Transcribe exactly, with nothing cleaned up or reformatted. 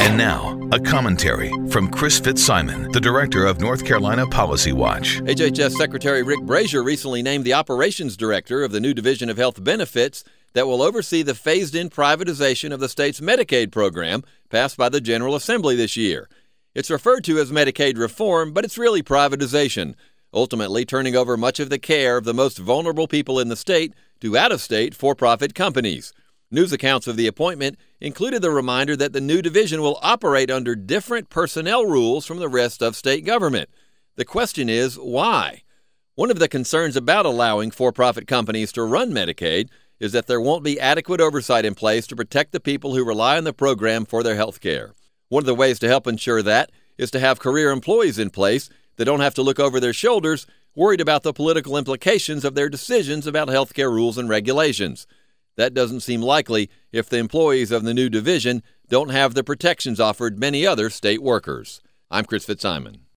And now, a commentary from Chris Fitzsimon, the director of North Carolina Policy Watch. H H S Secretary Rick Brazier recently named the operations director of the new Division of Health Benefits that will oversee the phased-in privatization of the state's Medicaid program passed by the General Assembly this year. It's referred to as Medicaid reform, but it's really privatization, ultimately turning over much of the care of the most vulnerable people in the state to out-of-state for-profit companies. News accounts of the appointment included the reminder that the new division will operate under different personnel rules from the rest of state government. The question is, why? One of the concerns about allowing for-profit companies to run Medicaid is that there won't be adequate oversight in place to protect the people who rely on the program for their health care. One of the ways to help ensure that is to have career employees in place that don't have to look over their shoulders, worried about the political implications of their decisions about health care rules and regulations. That doesn't seem likely if the employees of the new division don't have the protections offered many other state workers. I'm Chris Fitzsimon.